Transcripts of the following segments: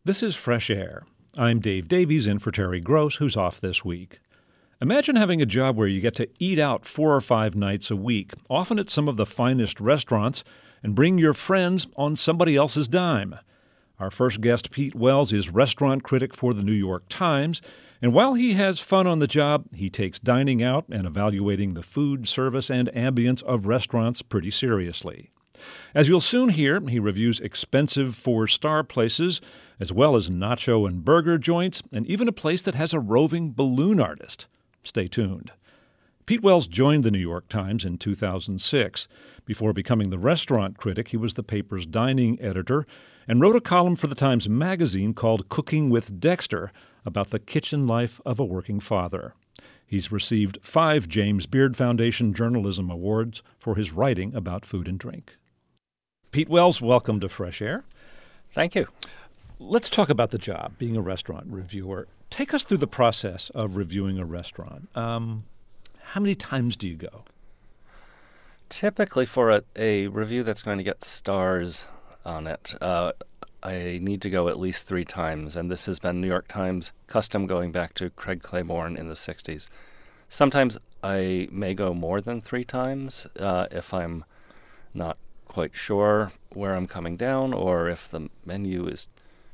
This is Fresh Air. I'm Dave Davies in for Terry Gross, who's off this week. Imagine having a job where you get to eat out 4 or 5 nights a week, often at some of the finest restaurants, and bring your friends on somebody else's dime. Our first guest, Pete Wells, is restaurant critic for the New York Times, and while he has fun on the job, he takes dining out and evaluating the food, service, and ambience of restaurants pretty seriously. As you'll soon hear, he reviews expensive 4-star places, as well as nacho and burger joints, and even a place that has a roving balloon artist. Stay tuned. Pete Wells joined the New York Times in 2006. Before becoming the restaurant critic, he was the paper's dining editor and wrote a column for the Times Magazine called Cooking with Dexter about the kitchen life of a working father. He's received 5 James Beard Foundation Journalism Awards for his writing about food and drink. Pete Wells, welcome to Fresh Air. Thank you. Let's talk about the job, being a restaurant reviewer. Take us through the process of reviewing a restaurant. How many times do you go? Typically for a review that's going to get stars on it, I need to go at least 3 times, and this has been New York Times custom going back to Craig Claiborne in the 60s. Sometimes I may go more than 3 times if I'm not quite sure where I'm coming down, or if the menu is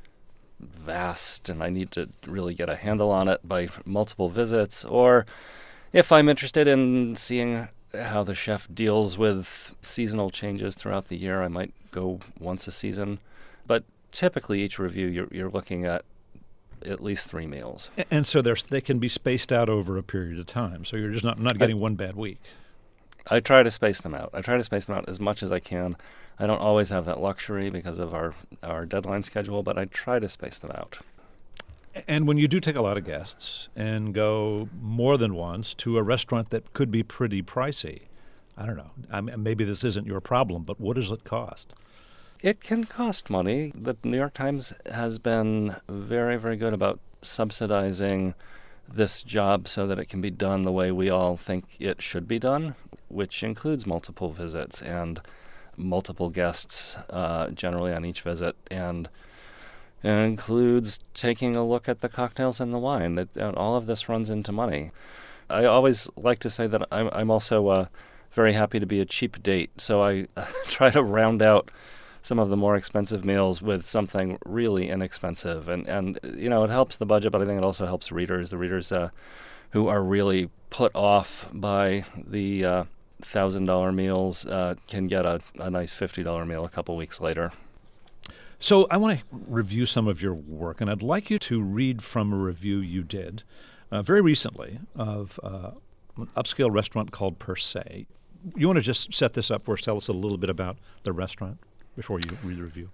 vast and I need to really get a handle on it by multiple visits, or if I'm interested in seeing how the chef deals with seasonal changes throughout the year, I might go once a season. But typically each review you're looking at least 3 meals. And so they can be spaced out over a period of time, so you're just not getting one bad week. I try to space them out. I try to space them out as much as I can. I don't always have that luxury because of our deadline schedule, but I try to space them out. And when you do take a lot of guests and go more than once to a restaurant that could be pretty pricey, I don't know, maybe this isn't your problem, but what does it cost? It can cost money. The New York Times has been very, very good about subsidizing this job so that it can be done the way we all think it should be done, which includes multiple visits and multiple guests generally on each visit, and it includes taking a look at the cocktails and the wine. All of this runs into money. I always like to say that I'm also very happy to be a cheap date, so I try to round out some of the more expensive meals with something really inexpensive. And you know, it helps the budget, but I think it also helps readers. The readers who are really put off by the $1,000 meals can get a nice $50 meal a couple weeks later. So I want to review some of your work, and I'd like you to read from a review you did very recently of an upscale restaurant called Per Se. You want to just set this up for us, tell us a little bit about the restaurant before you read the review?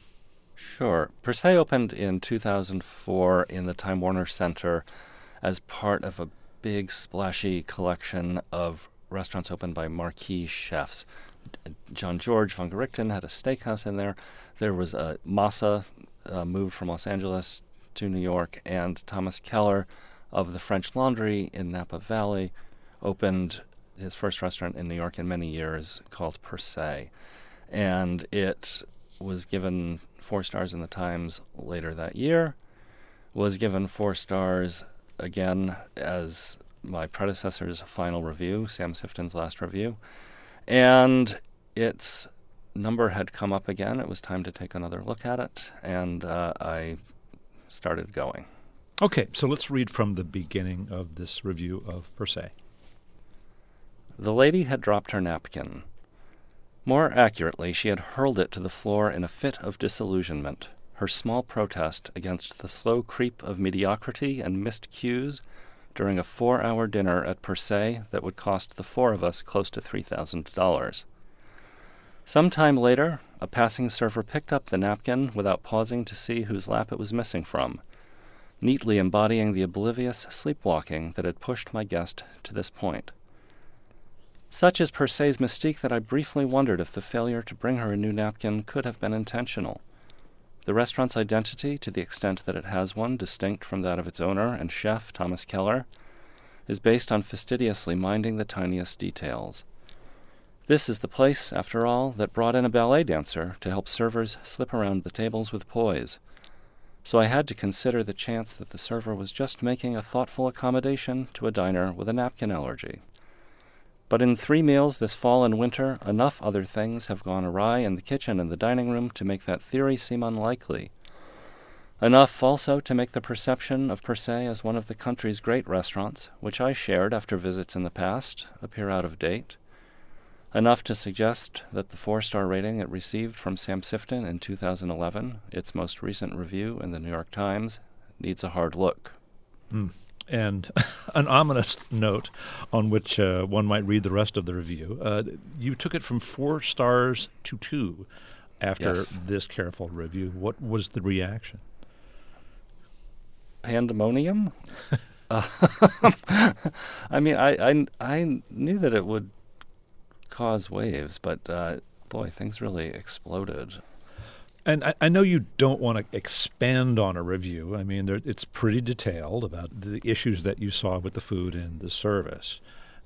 Sure. Per Se opened in 2004 in the Time Warner Center as part of a big splashy collection of restaurants opened by marquee chefs. John George von Gerichten had a steakhouse in there. There was a Masa moved from Los Angeles to New York, and Thomas Keller of the French Laundry in Napa Valley opened his first restaurant in New York in many years called Per Se. And it was given 4 stars in the Times later that year, was given 4 stars again as my predecessor's final review, Sam Sifton's last review. And its number had come up again. It was time to take another look at it, and I started going. Okay, so let's read from the beginning of this review of Per Se. The lady had dropped her napkin. More accurately, she had hurled it to the floor in a fit of disillusionment, her small protest against the slow creep of mediocrity and missed cues during a 4-hour dinner at Per Se that would cost the 4 of us close to $3,000. Some time later, a passing server picked up the napkin without pausing to see whose lap it was missing from, neatly embodying the oblivious sleepwalking that had pushed my guest to this point. Such is Per Se's mystique that I briefly wondered if the failure to bring her a new napkin could have been intentional. The restaurant's identity, to the extent that it has one distinct from that of its owner and chef, Thomas Keller, is based on fastidiously minding the tiniest details. This is the place, after all, that brought in a ballet dancer to help servers slip around the tables with poise. so I had to consider the chance that the server was just making a thoughtful accommodation to a diner with a napkin allergy. But in 3 meals this fall and winter, enough other things have gone awry in the kitchen and the dining room to make that theory seem unlikely. Enough also to make the perception of Persay as one of the country's great restaurants, which I shared after visits in the past, appear out of date. Enough to suggest that the 4-star rating it received from Sam Sifton in 2011, its most recent review in the New York Times, needs a hard look. And an ominous note on which one might read the rest of the review. You took it from 4 stars to 2 after this careful review. What was the reaction? Pandemonium? I mean, I knew that it would cause waves, but boy, things really exploded. And I know you don't want to expand on a review. I mean, it's pretty detailed about the issues that you saw with the food and the service.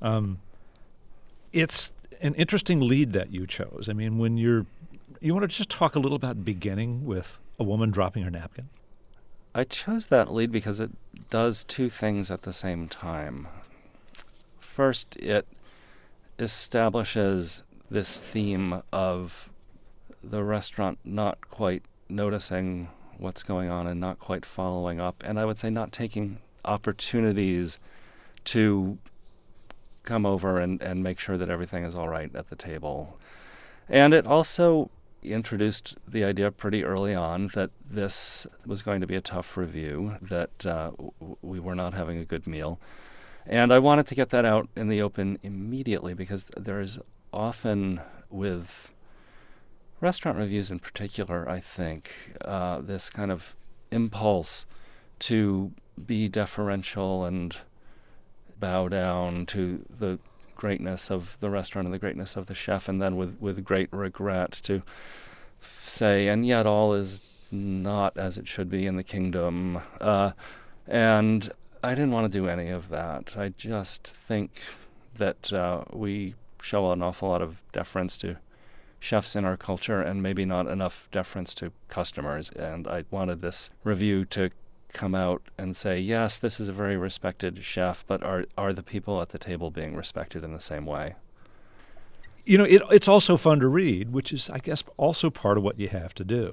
It's an interesting lead that you chose. I mean, when you want to just talk a little about beginning with a woman dropping her napkin? I chose that lead because it does 2 things at the same time. First, it establishes this theme of the restaurant not quite noticing what's going on and not quite following up, and I would say not taking opportunities to come over and make sure that everything is all right at the table. And it also introduced the idea pretty early on that this was going to be a tough review, that we were not having a good meal. And I wanted to get that out in the open immediately because there's often, with restaurant reviews in particular, I think, this kind of impulse to be deferential and bow down to the greatness of the restaurant and the greatness of the chef, and then with great regret to say, and yet all is not as it should be in the kingdom. And I didn't want to do any of that. I just think that we show an awful lot of deference to chefs in our culture and maybe not enough deference to customers. And I wanted this review to come out and say, yes, this is a very respected chef, but are the people at the table being respected in the same way? You know, it's also fun to read, which is, I guess, also part of what you have to do.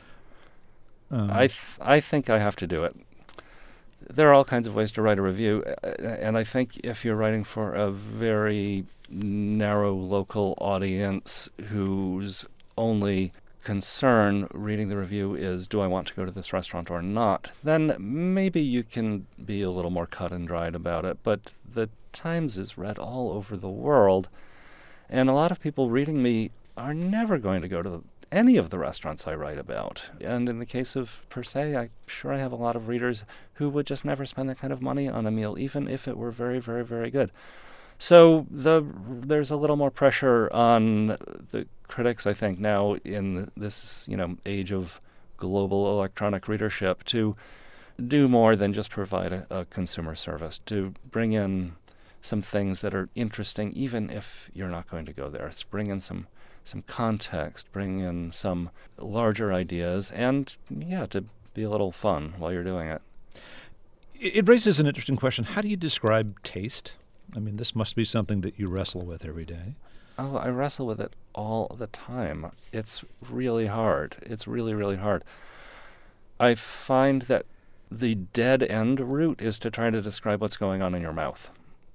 I think I have to do it. There are all kinds of ways to write a review, and I think if you're writing for a very narrow local audience whose only concern reading the review is, do I want to go to this restaurant or not, then maybe you can be a little more cut and dried about it. But the Times is read all over the world, and a lot of people reading me are never going to go to any of the restaurants I write about. And in the case of Persay, I'm sure I have a lot of readers who would just never spend that kind of money on a meal, even if it were very, very, very good. So there's a little more pressure on the critics, I think, now in this age of global electronic readership to do more than just provide a consumer service, to bring in some things that are interesting, even if you're not going to go there. It's bring in some context, bring in some larger ideas, and to be a little fun while you're doing it. It raises an interesting question. How do you describe taste? I mean, this must be something that you wrestle with every day. Oh, I wrestle with it all the time. It's really hard. It's really, really hard. I find that the dead end route is to try to describe what's going on in your mouth.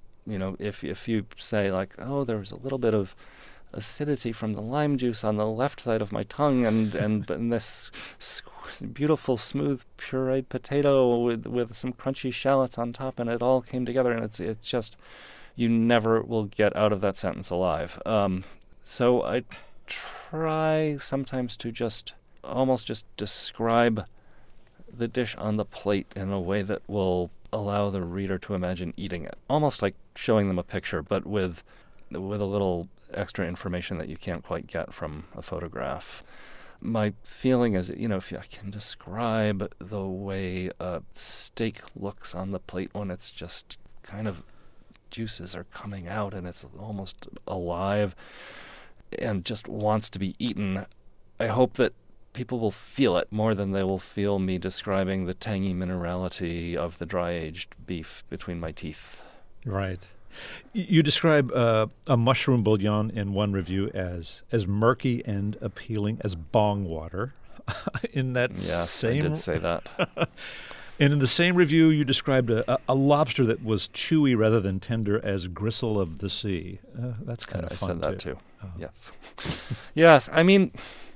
If you say, like, oh, there was a little bit of acidity from the lime juice on the left side of my tongue, and this beautiful, smooth, pureed potato with some crunchy shallots on top, and it all came together, and it's just, you never will get out of that sentence alive. So I try sometimes to almost just describe the dish on the plate in a way that will allow the reader to imagine eating it, almost like showing them a picture, but with a little extra information that you can't quite get from a photograph. My feeling is that, if I can describe the way a steak looks on the plate when it's just kind of juices are coming out and it's almost alive and just wants to be eaten, I hope that people will feel it more than they will feel me describing the tangy minerality of the dry-aged beef between my teeth. Right. You describe a mushroom bouillon in one review as murky and appealing as bong water. In that Yes, I did say that. And in the same review, you described a lobster that was chewy rather than tender as gristle of the sea. That's kind of fun, I said that too. Oh. Yes. Yes, I mean,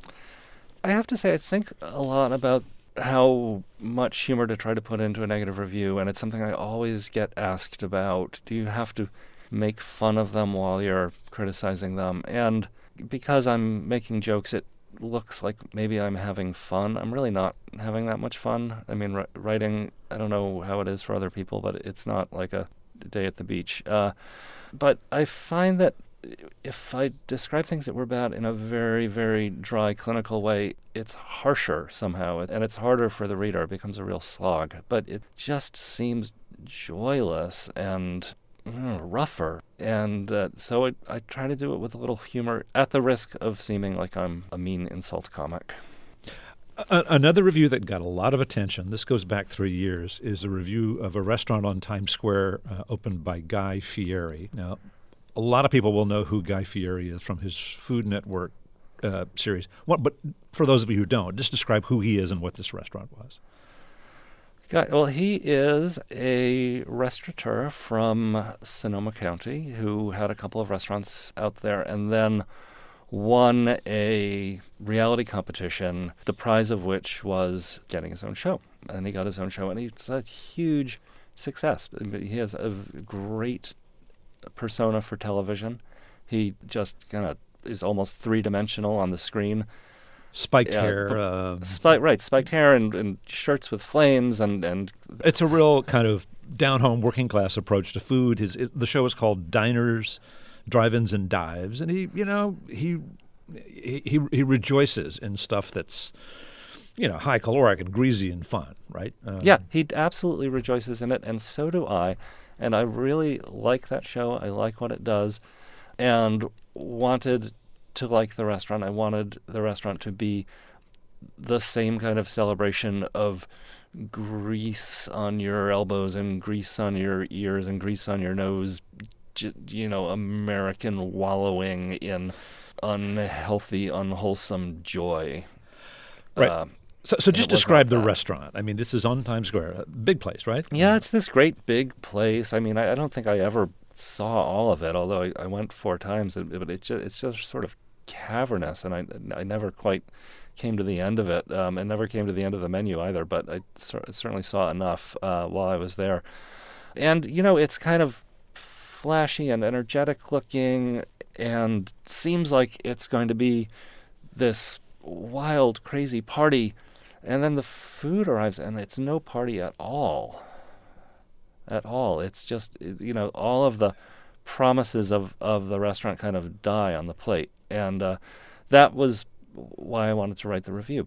I have to say, I think a lot about how much humor to try to put into a negative review, and it's something I always get asked about. Do you have to make fun of them while you're criticizing them? And because I'm making jokes, it looks like maybe I'm having fun. I'm really not having that much fun. I mean, writing, I don't know how it is for other people, but it's not like a day at the beach. But I find that if I describe things that were bad in a very, very dry, clinical way, it's harsher somehow, and it's harder for the reader. It becomes a real slog. But it just seems joyless and rougher. And so I try to do it with a little humor, at the risk of seeming like I'm a mean insult comic. Another review that got a lot of attention, this goes back 3 years, is a review of a restaurant on Times Square opened by Guy Fieri. Now, a lot of people will know who Guy Fieri is from his Food Network series. But for those of you who don't, just describe who he is and what this restaurant was. Well, he is a restaurateur from Sonoma County who had a couple of restaurants out there and then won a reality competition, the prize of which was getting his own show. And he got his own show, and he's a huge success. He has a great persona for television. He just kind of is almost three-dimensional on the screen. Spiked hair. Spiked hair and shirts with flames. and It's a real kind of down-home working-class approach to food. The show is called Diners, Drive-Ins, and Dives, and he rejoices in stuff that's high caloric and greasy and fun, right? Yeah, he absolutely rejoices in it, and so do I. And I really like that show. I like what it does, and wanted to like the restaurant. I wanted the restaurant to be the same kind of celebration of grease on your elbows and grease on your ears and grease on your nose, American wallowing in unhealthy, unwholesome joy. Right. So just describe the restaurant. I mean, this is on Times Square, a big place, right? Yeah, it's this great big place. I mean, I don't think I ever saw all of it, although I went 4 times. But it's just sort of cavernous, and I never quite came to the end of it, and never came to the end of the menu either. But I certainly saw enough while I was there. And, it's kind of flashy and energetic looking, and seems like it's going to be this wild, crazy party. And then the food arrives, and it's no party at all. At all. It's just, all of the promises of the restaurant kind of die on the plate. And that was why I wanted to write the review.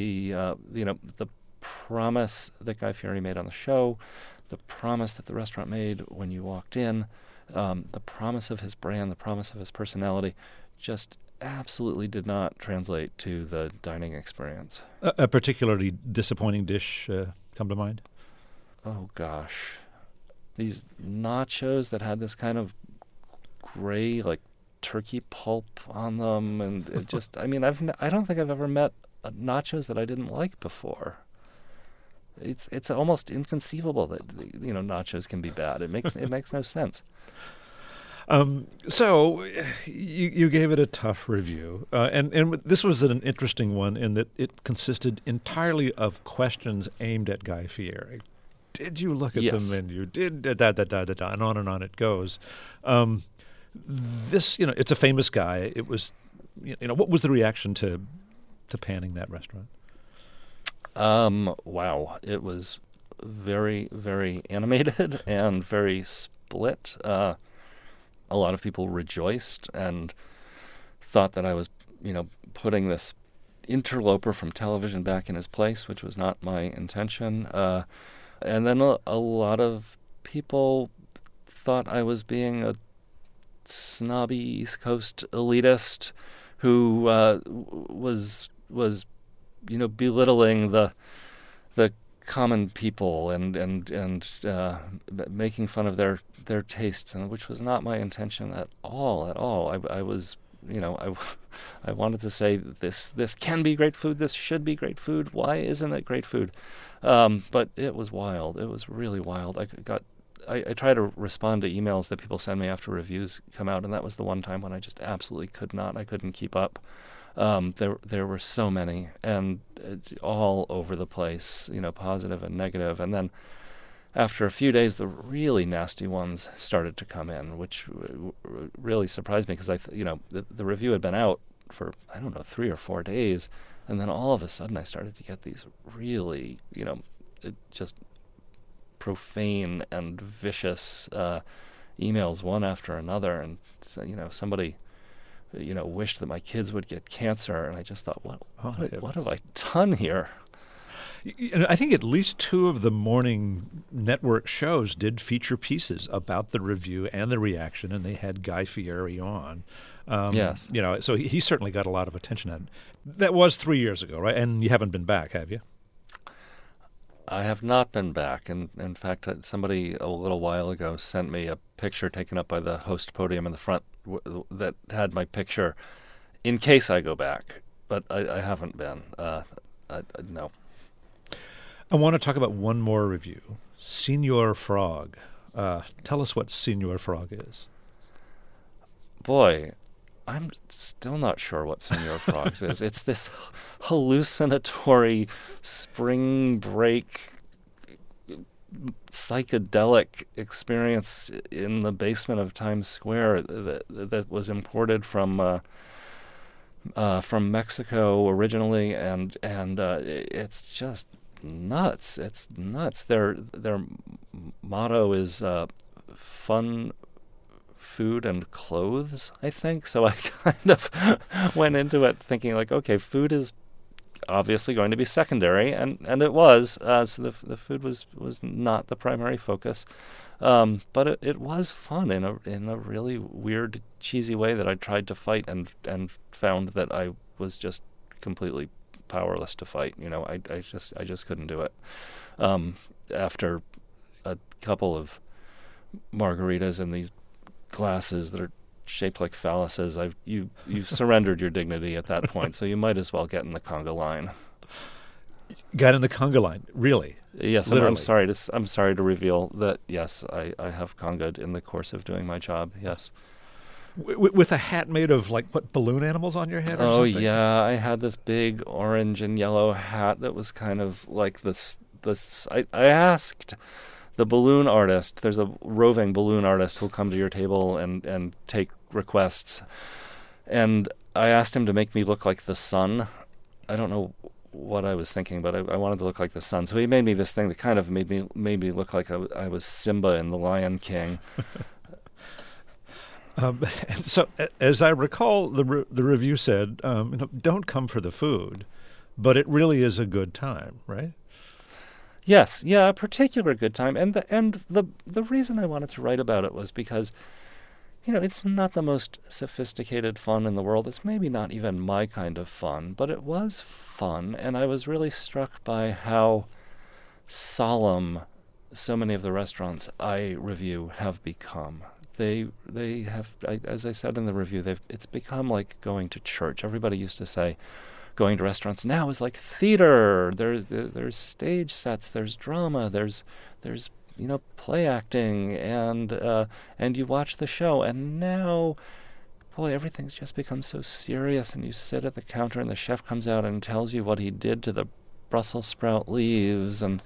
The promise that Guy Fieri made on the show, the promise that the restaurant made when you walked in, the promise of his brand, the promise of his personality, just absolutely did not translate to the dining experience. A particularly disappointing dish come to mind? Oh, gosh. These nachos that had this kind of gray, like, turkey pulp on them, and it just, I mean, I don't think I've ever met nachos that I didn't like before. It's almost inconceivable that, nachos can be bad. It makes no sense. So you gave it a tough review, and this was an interesting one in that it consisted entirely of questions aimed at Guy Fieri. Did you look at the menu? Did and on it goes. This, it's a famous guy. It was, what was the reaction to panning that restaurant? Wow, it was very, very animated and very split. A lot of people rejoiced and thought that I was, putting this interloper from television back in his place, which was not my intention. And then a lot of people thought I was being a snobby East Coast elitist who was belittling the common people and making fun of their tastes, and which was not my intention at all. At all. I was, I wanted to say this can be great food. This should be great food. Why isn't it great food? But it was wild. It was really wild. I try to respond to emails that people send me after reviews come out, and that was the one time when I just absolutely could not. I couldn't keep up. There were so many, and all over the place, positive and negative. And then after a few days, the really nasty ones started to come in, which really surprised me because the review had been out for, I don't know, 3 or 4 days, and then all of a sudden I started to get these really, just profane and vicious emails one after another, and somebody wished that my kids would get cancer, and I just thought, what have I done here? I think at least 2 of the morning network shows did feature pieces about the review and the reaction, and they had Guy Fieri on. Yes. So he certainly got a lot of attention. That was 3 years ago, right? And you haven't been back, have you? I have not been back. And in fact, somebody a little while ago sent me a picture taken up by the host podium in the front that had my picture in case I go back. But I haven't been. No. I want to talk about one more review, Señor Frog. Tell us what Señor Frog is. Boy, I'm still not sure what Señor Frogs is. It's this hallucinatory spring break psychedelic experience in the basement of Times Square that was imported from Mexico originally, and it's just nuts. It's nuts. Their motto is fun, food, and clothes, I think. So I kind of went into it thinking like, okay, food is obviously going to be secondary, and it was. So the food was not the primary focus, but it was fun in a really weird, cheesy way that I tried to fight and found that I was just completely powerless to fight. I just couldn't do it. After a couple of margaritas in these glasses that are shaped like phalluses, you've surrendered your dignity at that point, so you might as well get in the conga line. Got in the conga line, really? Yes, I'm sorry to reveal that. Yes, I have conga'd in the course of doing my job. Yes. With a hat made of, balloon animals on your head or something? Oh, yeah. I had this big orange and yellow hat that was kind of like this. I asked the balloon artist, there's a roving balloon artist who'll come to your table and take requests. And I asked him to make me look like the sun. I don't know what I was thinking, but I wanted to look like the sun. So he made me this thing that kind of made me look like I was Simba in The Lion King. So, as I recall, the review said, don't come for the food, but it really is a good time, right? Yes, yeah, a particular good time, and the reason I wanted to write about it was because, it's not the most sophisticated fun in the world. It's maybe not even my kind of fun, but it was fun, and I was really struck by how solemn so many of the restaurants I review have become. They have, as I said in the review, it's become like going to church. Everybody used to say going to restaurants now is like theater. There's stage sets, there's drama, there's play acting, and you watch the show. And now, boy, everything's just become so serious. And you sit at the counter, and the chef comes out and tells you what he did to the Brussels sprout leaves, and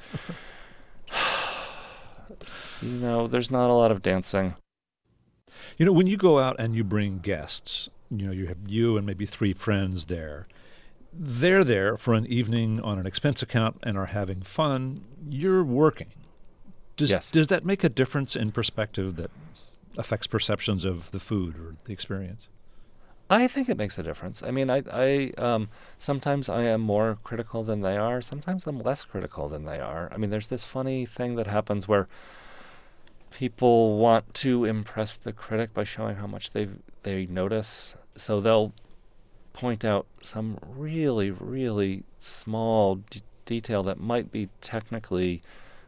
there's not a lot of dancing. When you go out and you bring guests, you have you and maybe 3 friends there. They're there for an evening on an expense account and are having fun. You're working. Yes. Does that make a difference in perspective that affects perceptions of the food or the experience? I think it makes a difference. I mean, I sometimes I am more critical than they are. Sometimes I'm less critical than they are. I mean, there's this funny thing that happens where people want to impress the critic by showing how much they notice. So they'll point out some really, really small detail that might be technically,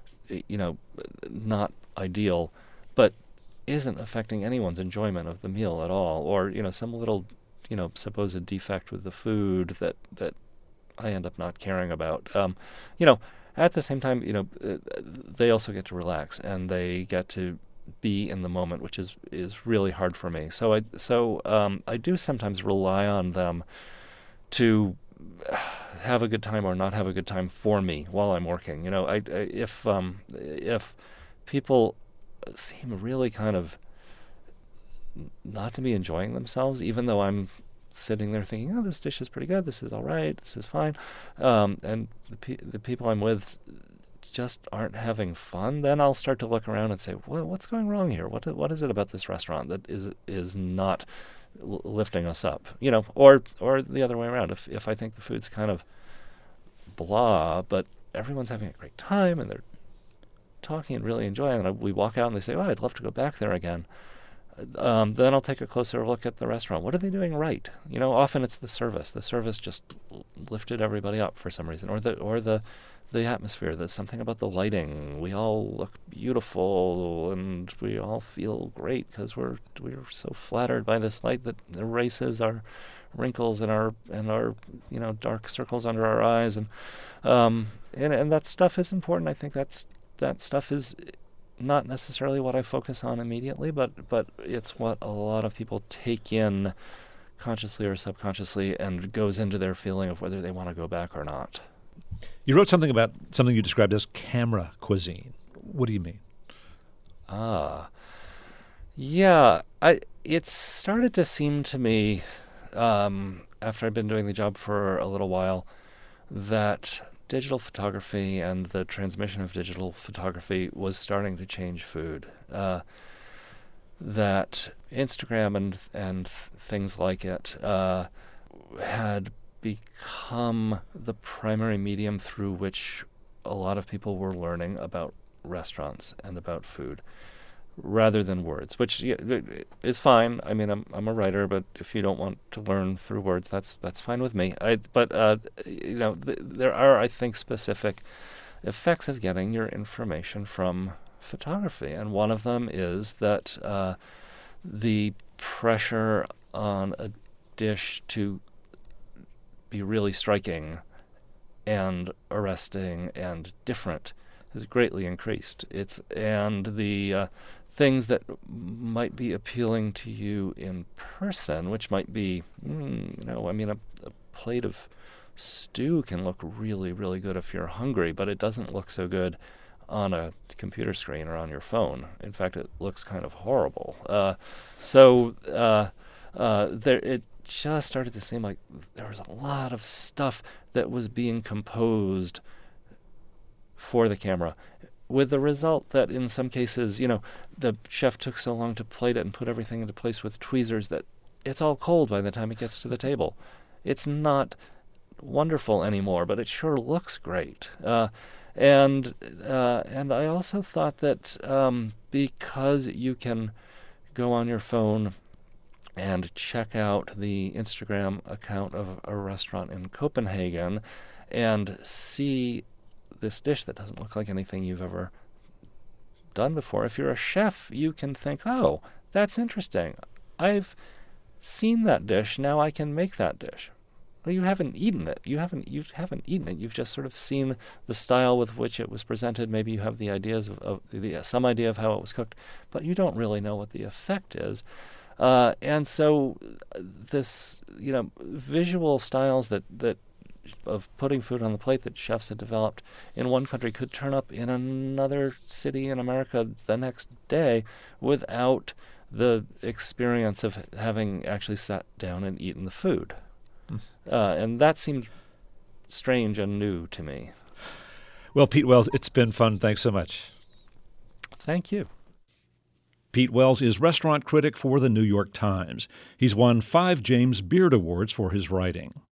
not ideal, but isn't affecting anyone's enjoyment of the meal at all, or some little supposed defect with the food that I end up not caring about. At the same time, they also get to relax and they get to be in the moment, which is really hard for me. So I do sometimes rely on them to have a good time or not have a good time for me while I'm working. If people seem really kind of not to be enjoying themselves, even though I'm sitting there thinking, oh, this dish is pretty good, this is all right, this is fine, and the people I'm with just aren't having fun, then I'll start to look around and say, well, what's going wrong here? What is it about this restaurant that is not lifting us up? Or the other way around. If I think the food's kind of blah, but everyone's having a great time and they're talking and really enjoying it, and we walk out and they say, oh, I'd love to go back there again. Then I'll take a closer look at the restaurant. What are they doing right? Often it's the service. The service just lifted everybody up for some reason, or the atmosphere. There's something about the lighting. We all look beautiful and we all feel great because we're so flattered by this light that erases our wrinkles and our dark circles under our eyes, and that stuff is important. I think that stuff is not necessarily what I focus on immediately, but it's what a lot of people take in consciously or subconsciously and goes into their feeling of whether they want to go back or not. You wrote something about something you described as camera cuisine. What do you mean? Yeah. It started to seem to me, after I'd been doing the job for a little while, that digital photography and the transmission of digital photography was starting to change food. That Instagram and things like it had become the primary medium through which a lot of people were learning about restaurants and about food, rather than words, which is fine. I mean, I'm a writer, but if you don't want to learn through words, that's fine with me. There are, I think, specific effects of getting your information from photography, and one of them is that the pressure on a dish to be really striking and arresting and different has greatly increased. And the things that might be appealing to you in person, which might be, a plate of stew can look really, really good if you're hungry, but it doesn't look so good on a computer screen or on your phone. In fact, it looks kind of horrible. It just started to seem like there was a lot of stuff that was being composed for the camera, with the result that in some cases, the chef took so long to plate it and put everything into place with tweezers that it's all cold by the time it gets to the table. It's not wonderful anymore, but it sure looks great. And I also thought that because you can go on your phone and check out the Instagram account of a restaurant in Copenhagen and see this dish that doesn't look like anything you've ever done before. If you're a chef, you can think, oh, that's interesting. I've seen that dish. Now I can make that dish. Well, you haven't eaten it. You haven't eaten it. You've just sort of seen the style with which it was presented. Maybe you have the ideas of some idea of how it was cooked, but you don't really know what the effect is. And so this, visual styles that of putting food on the plate that chefs had developed in one country could turn up in another city in America the next day without the experience of having actually sat down and eaten the food. And that seemed strange and new to me. Well, Pete Wells, it's been fun. Thanks so much. Thank you. Pete Wells is restaurant critic for the New York Times. He's won 5 James Beard Awards for his writing.